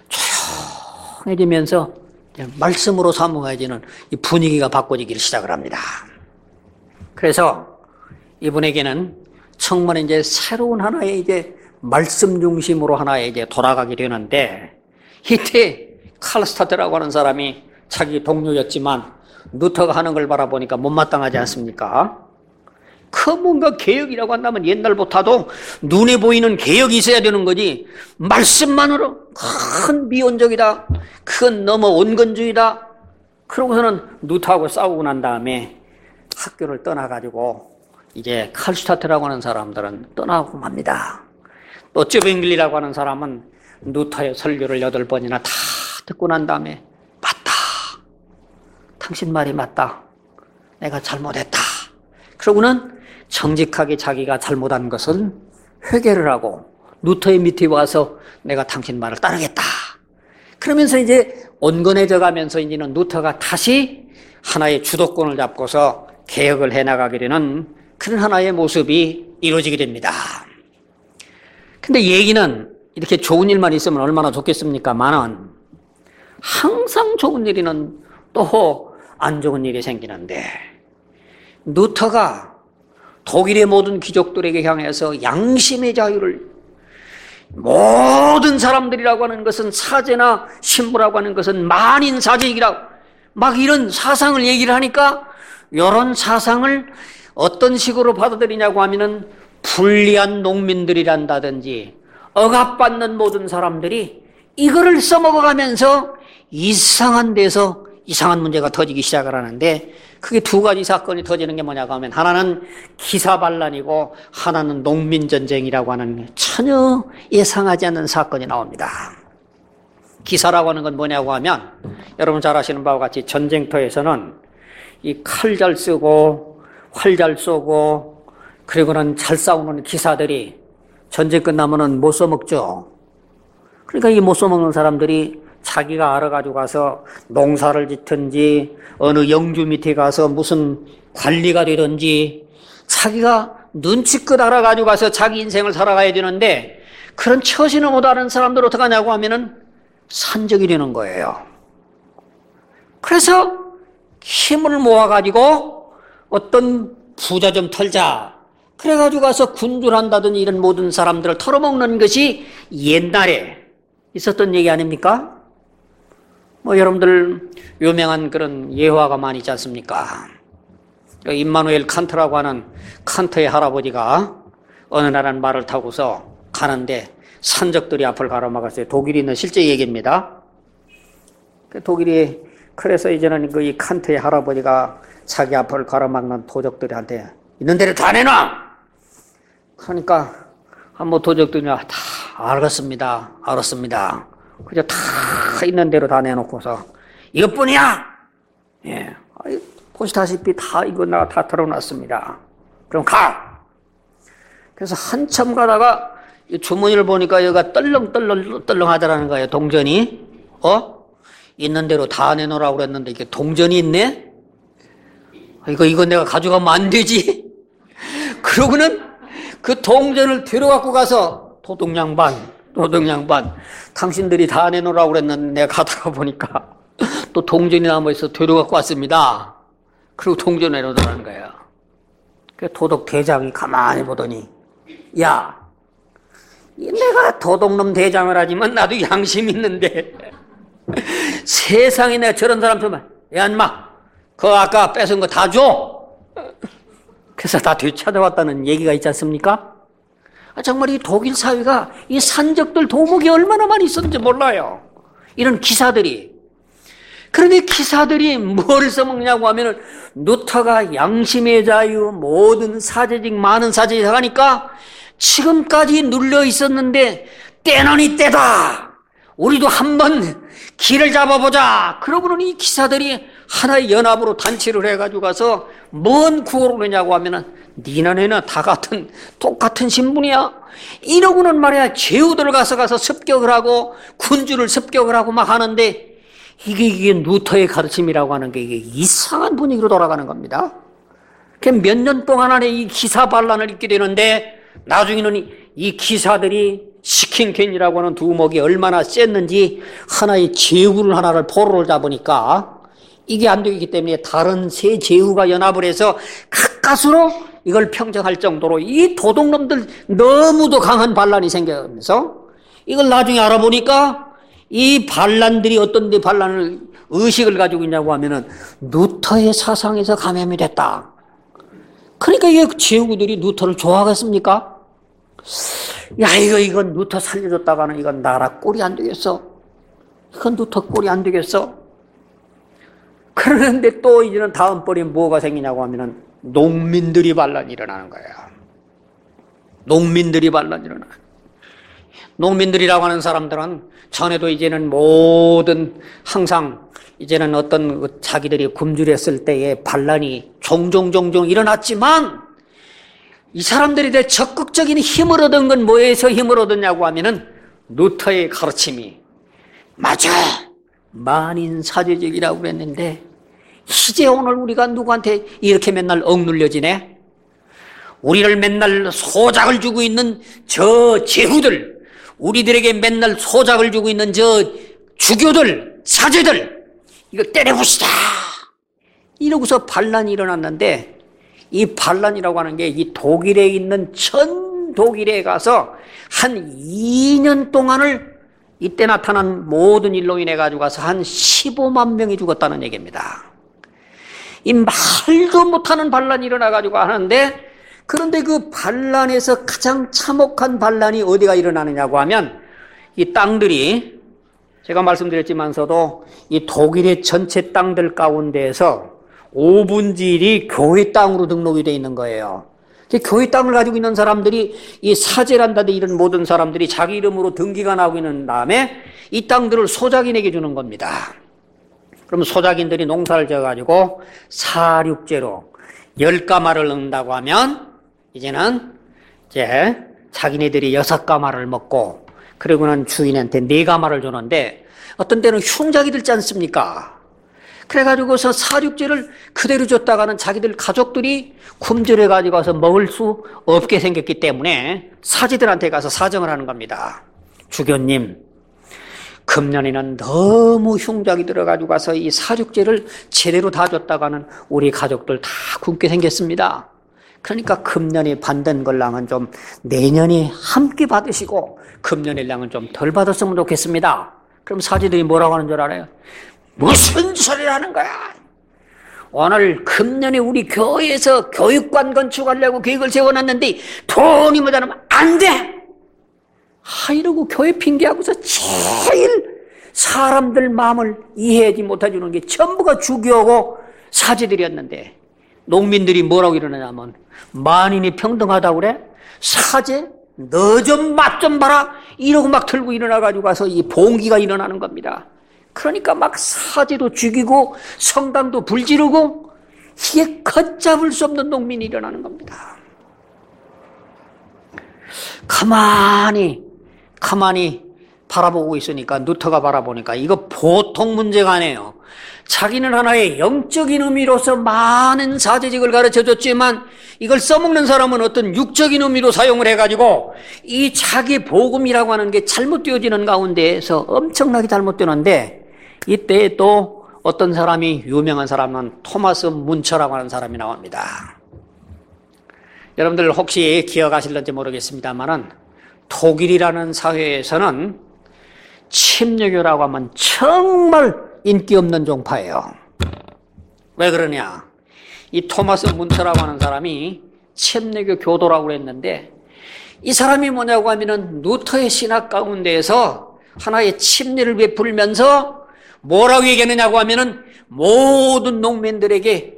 조용해지면서 말씀으로 사모해지는 이 분위기가 바꿔지기를 시작을 합니다. 그래서 이분에게는 정말 이제 새로운 하나의 이제 말씀 중심으로 하나의 이제 돌아가게 되는데, 이때 칼스타트라고 하는 사람이 자기 동료였지만 루터가 하는 걸 바라보니까 못마땅하지 않습니까? 그 뭔가 개혁이라고 한다면 옛날부터도 눈에 보이는 개혁이 있어야 되는 거지, 말씀만으로 큰 미온적이다, 그건 너무 온건주의다, 그러고서는 루터하고 싸우고 난 다음에 학교를 떠나가지고 이제 칼슈타트라고 하는 사람들은 떠나고 맙니다. 또 쯔빙글리라고 하는 사람은 루터의 설교를 8번이나 다 듣고 난 다음에, 맞다, 당신 말이 맞다, 내가 잘못했다, 그러고는 정직하게 자기가 잘못한 것을 회개를 하고 루터의 밑에 와서 내가 당신 말을 따르겠다, 그러면서 이제 온건해져 가면서 이제는 루터가 다시 하나의 주도권을 잡고서 개혁을 해나가게 되는 그런 하나의 모습이 이루어지게 됩니다. 근데 얘기는 이렇게 좋은 일만 있으면 얼마나 좋겠습니까만은, 항상 좋은 일에는 또 안 좋은 일이 생기는데, 루터가 독일의 모든 귀족들에게 향해서 양심의 자유를, 모든 사람들이라고 하는 것은 사제나 신부라고 하는 것은 만인사제이라고 막 이런 사상을 얘기를 하니까, 이런 사상을 어떤 식으로 받아들이냐고 하면은 불리한 농민들이란다든지 억압받는 모든 사람들이 이거를 써먹어가면서 이상한 데서 이상한 문제가 터지기 시작을 하는데, 그게 두 가지 사건이 터지는 게 뭐냐고 하면, 하나는 기사반란이고 하나는 농민전쟁이라고 하는 전혀 예상하지 않는 사건이 나옵니다. 기사라고 하는 건 뭐냐고 하면, 여러분 잘 아시는 바와 같이 전쟁터에서는 이 칼 잘 쓰고 활 잘 쏘고 그리고는 잘 싸우는 기사들이 전쟁 끝나면은 못 써먹죠. 그러니까 이 못 써먹는 사람들이 자기가 알아가지고 가서 농사를 짓든지 어느 영주 밑에 가서 무슨 관리가 되든지 자기가 눈치껏 알아가지고 가서 자기 인생을 살아가야 되는데, 그런 처신을 못하는 사람들 어떻게 하냐고 하면은 산적이 되는 거예요. 그래서 힘을 모아가지고 어떤 부자 좀 털자, 그래가지고 가서 군주한다든지 이런 모든 사람들을 털어먹는 것이 옛날에 있었던 얘기 아닙니까? 뭐 여러분들 유명한 그런 예화가 많이 있지 않습니까? 임마누엘 칸트라고 하는 칸트의 할아버지가 어느 날은 말을 타고서 가는데 산적들이 앞을 가로막았어요. 독일에 있는 실제 얘기입니다. 독일이, 그래서 이제는 이 칸트의 할아버지가 자기 앞을 가로막는 도적들한테 있는 대로 다 내놔! 그러니까 한번 도적들이 다 알았습니다. 그저 다 있는 대로 다 내놓고서 이것뿐이야! 예. 보시다시피 다 이거 내가 다 털어놨습니다. 그럼 가! 그래서 한참 가다가 이 주머니를 보니까 여기가 떨렁 하더라는 거예요. 동전이. 있는 대로 다 내놓으라고 그랬는데 이게 동전이 있네? 이거 내가 가져가면 안 되지? 그러고는 그 동전을 데려갖고 가서 도둑양반, 당신들이 다 내놓으라고 그랬는데 내가 가다가 보니까 또 동전이 남아있어 데려갖고 왔습니다. 그리고 동전 내놓으라는 거예요. 그 도둑 대장이 가만히 보더니, 야, 내가 도둑놈 대장을 하지만 나도 양심 있는데 세상에 내가 저런 사람 좀, 야 인마, 그거 아까 뺏은 거 다 줘. 그래서 다 되찾아왔다는 얘기가 있지 않습니까? 정말 이 독일 사회가 이 산적들 도목이 얼마나 많이 있었는지 몰라요. 이런 기사들이. 그런데 기사들이 뭘 써먹냐고 하면은, 루터가 양심의 자유, 모든 사제직, 많은 사제직 하니까 지금까지 눌려 있었는데 때는 때다. 우리도 한번 길을 잡아보자. 그러고는 이 기사들이 하나의 연합으로 단체를 해가지고 가서 뭔 구호를 내냐고 하면은, 니나 내나 다 똑같은 신분이야. 이러고는 말이야 제후들을 가서 습격을 하고 군주를 습격을 하고 막 하는데, 이게 루터의 가르침이라고 하는 게 이게 이상한 분위기로 돌아가는 겁니다. 몇 년 동안 안에 이 기사 반란을 있게 되는데, 나중에는 이 기사들이 시킨캔이라고 하는 두목이 얼마나 셌는지 하나의 제후를 하나를 포로를 잡으니까 이게 안 되기 때문에 다른 세 제후가 연합을 해서 가까스로 이걸 평정할 정도로 이 도둑놈들 너무도 강한 반란이 생겨면서, 이걸 나중에 알아보니까 이 반란들이 어떤 데 반란을 의식을 가지고 있냐고 하면은 루터의 사상에서 감염이 됐다. 그러니까 이 제후들이 루터를 좋아하겠습니까? 야, 이건 루터 살려줬다가는 이건 나라 꼴이 안 되겠어. 이건 루터 꼴이 안 되겠어. 그러는데 또 이제는 다음번에 뭐가 생기냐고 하면은 농민들이 반란이 일어나는 거예요. 농민들이라고 하는 사람들은 전에도 이제는 항상 이제는 어떤 자기들이 굶주렸을 때의 반란이 종종 일어났지만, 이 사람들이 대 적극적인 힘을 얻은 건 뭐에서 힘을 얻었냐고 하면은 루터의 가르침이, 맞아, 만인사제적이라고 그랬는데 이제 오늘 우리가 누구한테 이렇게 맨날 억눌려지네? 우리를 맨날 소작을 주고 있는 저 제후들, 우리들에게 맨날 소작을 주고 있는 저 주교들, 사제들, 이거 때려부시자. 이러고서 반란이 일어났는데 이 반란이라고 하는 게 이 독일에 있는 전 독일에 가서 한 2년 동안을 이때 나타난 모든 일로 인해 가지고 가서 한 15만 명이 죽었다는 얘기입니다. 이 말도 못하는 반란이 일어나 가지고 하는데, 그런데 그 반란에서 가장 참혹한 반란이 어디가 일어나느냐고 하면 이 땅들이, 제가 말씀드렸지만서도 이 독일의 전체 땅들 가운데에서 5분의 1이 교회 땅으로 등록이 되어 있는 거예요. 교회 땅을 가지고 있는 사람들이 이 사제란다든지 이런 모든 사람들이 자기 이름으로 등기가 나오고 있는 다음에 이 땅들을 소작인에게 주는 겁니다. 그럼 소작인들이 농사를 지어가지고 사륙제로 10가마를 넣는다고 하면 이제는 자기네들이 6가마를 먹고 그러고는 주인한테 4가마를 주는데 어떤 때는 흉작이 들지 않습니까? 그래가지고서 사륙제를 그대로 줬다가는 자기들 가족들이 굶주려가지고 가서 먹을 수 없게 생겼기 때문에 사제들한테 가서 사정을 하는 겁니다. 주교님, 금년에는 너무 흉작이 들어가지고 가서 이 사륙제를 제대로 다 줬다가는 우리 가족들 다 굶게 생겼습니다. 그러니까 금년에 받는 걸랑은 좀 내년에 함께 받으시고 금년에 량은 좀 덜 받았으면 좋겠습니다. 그럼 사제들이 뭐라고 하는 줄 알아요? 무슨 소리를 하는 거야? 오늘 금년에 우리 교회에서 교육관 건축하려고 계획을 세워놨는데 돈이 모자라면 안 돼! 이러고 교회 핑계하고서 제일 사람들 마음을 이해하지 못해주는 게 전부가 주교하고 사제들이었는데, 농민들이 뭐라고 일어나냐면 만인이 평등하다고 그래? 사제? 너 좀 맛 좀 봐라! 이러고 막 들고 일어나가지고 가서 이 봉기가 일어나는 겁니다. 그러니까 막 사제도 죽이고 성당도 불지르고 이게 걷잡을 수 없는 농민이 일어나는 겁니다. 가만히 바라보고 있으니까, 누터가 바라보니까 이거 보통 문제가 아니에요. 자기는 하나의 영적인 의미로서 많은 사제직을 가르쳐줬지만 이걸 써먹는 사람은 어떤 육적인 의미로 사용을 해가지고 이 자기 복음이라고 하는 게 잘못되어지는 가운데에서 엄청나게 잘못되는데, 이때 또 어떤 사람이, 유명한 사람은 토마스 문처라고 하는 사람이 나옵니다. 여러분들 혹시 기억하실는지 모르겠습니다만은 독일이라는 사회에서는 침례교라고 하면 정말 인기 없는 종파예요. 왜 그러냐? 이 토마스 문처라고 하는 사람이 침례교 교도라고 그랬는데, 이 사람이 뭐냐고 하면은 루터의 신학 가운데에서 하나의 침례를 베풀면서 뭐라고 얘기하느냐고 하면은 모든 농민들에게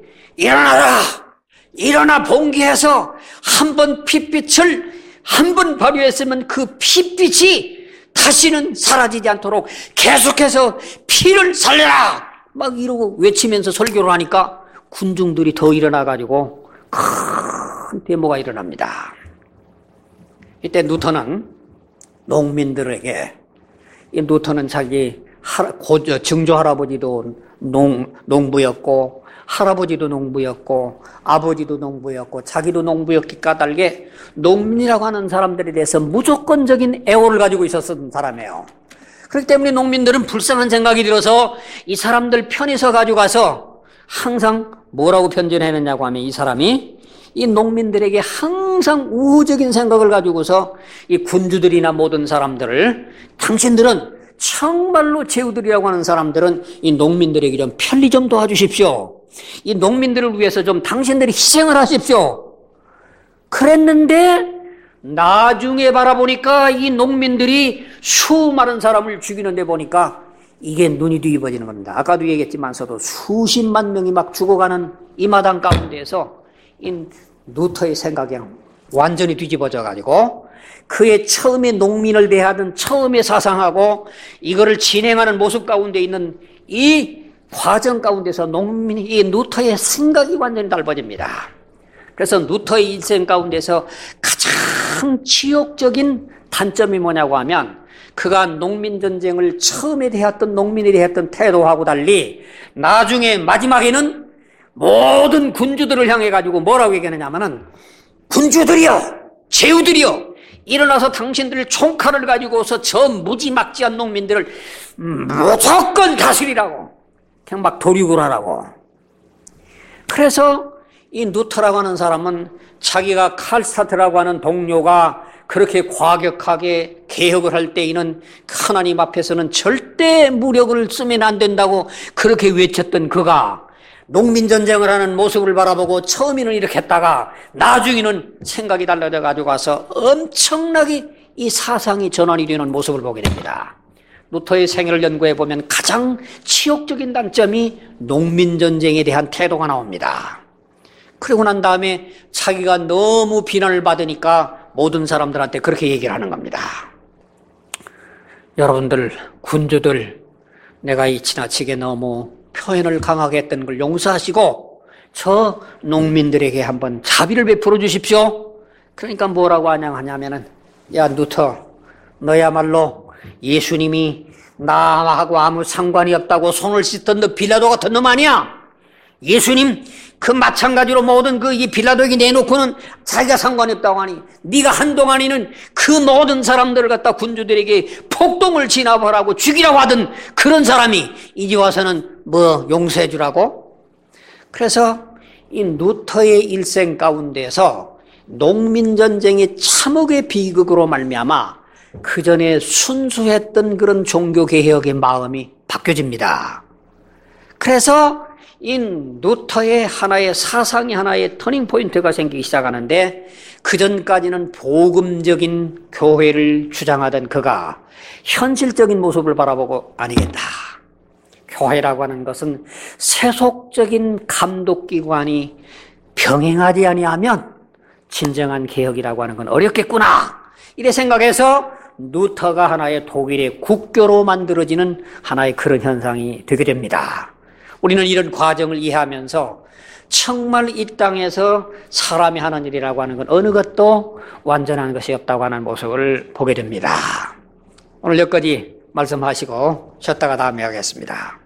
일어나 봉기해서 한 번 핏빛을 한 번 발휘했으면 그 핏빛이 다시는 사라지지 않도록 계속해서 피를 살려라! 막 이러고 외치면서 설교를 하니까 군중들이 더 일어나가지고 큰 데모가 일어납니다. 이때 누터는 농민들에게, 이 누터는 자기 증조 할아버지도 농부였고 할아버지도 농부였고 아버지도 농부였고 자기도 농부였기 까닭에 농민이라고 하는 사람들에 대해서 무조건적인 애호를 가지고 있었던 사람이에요. 그렇기 때문에 농민들은 불쌍한 생각이 들어서 이 사람들 편에 서 가지고 가서 항상 뭐라고 편전했느냐고 하면, 이 사람이 이 농민들에게 항상 우호적인 생각을 가지고서 이 군주들이나 모든 사람들을, 당신들은 정말로 제후들이라고 하는 사람들은 이 농민들에게 좀 편리 좀 도와주십시오. 이 농민들을 위해서 좀 당신들이 희생을 하십시오. 그랬는데 나중에 바라보니까 이 농민들이 수많은 사람을 죽이는데 보니까 이게 눈이 뒤집어지는 겁니다. 아까도 얘기했지만서도 수십만 명이 막 죽어가는 이 마당 가운데에서 이 루터의 생각이 완전히 뒤집어져 가지고 그의 처음에 농민을 대하던 처음의 사상하고 이거를 진행하는 모습 가운데 있는 이 과정 가운데서 이 루터의 생각이 완전히 달라집니다. 그래서 루터의 일생 가운데서 가장 치욕적인 단점이 뭐냐고 하면, 그가 농민전쟁을 처음에 대했던 농민에 대했던 태도하고 달리 나중에 마지막에는 모든 군주들을 향해 가지고 뭐라고 얘기하느냐면은, 군주들이여, 제후들이여, 일어나서 당신들 총칼을 가지고서 저 무지막지한 농민들을 무조건 다스리라고, 그냥 막 도륙을 하라고. 그래서 이 루터라고 하는 사람은 자기가 칼스타트라고 하는 동료가 그렇게 과격하게 개혁을 할 때에는 하나님 앞에서는 절대 무력을 쓰면 안 된다고 그렇게 외쳤던 그가 농민전쟁을 하는 모습을 바라보고 처음에는 이렇게 했다가 나중에는 생각이 달라져 가지고 가서 엄청나게 이 사상이 전환이 되는 모습을 보게 됩니다. 루터의 생애를 연구해 보면 가장 치욕적인 단점이 농민전쟁에 대한 태도가 나옵니다. 그러고 난 다음에 자기가 너무 비난을 받으니까 모든 사람들한테 그렇게 얘기를 하는 겁니다. 여러분들, 군주들, 내가 이 지나치게 너무 표현을 강하게 했던 걸 용서하시고 저 농민들에게 한번 자비를 베풀어 주십시오. 그러니까 뭐라고 하냐면은, 야 루터, 너야말로 예수님이 나하고 아무 상관이 없다고 손을 씻던 너 빌라도 같은 놈 아니야? 예수님 그 마찬가지로 모든 이 빌라도에게 내놓고는 자기가 상관이 없다고 하니 네가 한동안에는 그 모든 사람들을 갖다 군주들에게 폭동을 진압하라고 죽이라고 하던 그런 사람이 이제 와서는 뭐 용서해 주라고? 그래서 이 루터의 일생 가운데서 농민전쟁의 참혹의 비극으로 말미암아 그 전에 순수했던 그런 종교개혁의 마음이 바뀌어집니다. 그래서 이 루터의 하나의 사상이 하나의 터닝포인트가 생기기 시작하는데 그 전까지는 복음적인 교회를 주장하던 그가 현실적인 모습을 바라보고 아니겠다. 교회라고 하는 것은 세속적인 감독기관이 병행하지 아니하면 진정한 개혁이라고 하는 건 어렵겠구나. 이래 생각해서 루터가 하나의 독일의 국교로 만들어지는 하나의 그런 현상이 되게 됩니다. 우리는 이런 과정을 이해하면서 정말 이 땅에서 사람이 하는 일이라고 하는 건 어느 것도 완전한 것이 없다고 하는 모습을 보게 됩니다. 오늘 여기까지 말씀하시고 쉬었다가 다음에 하겠습니다.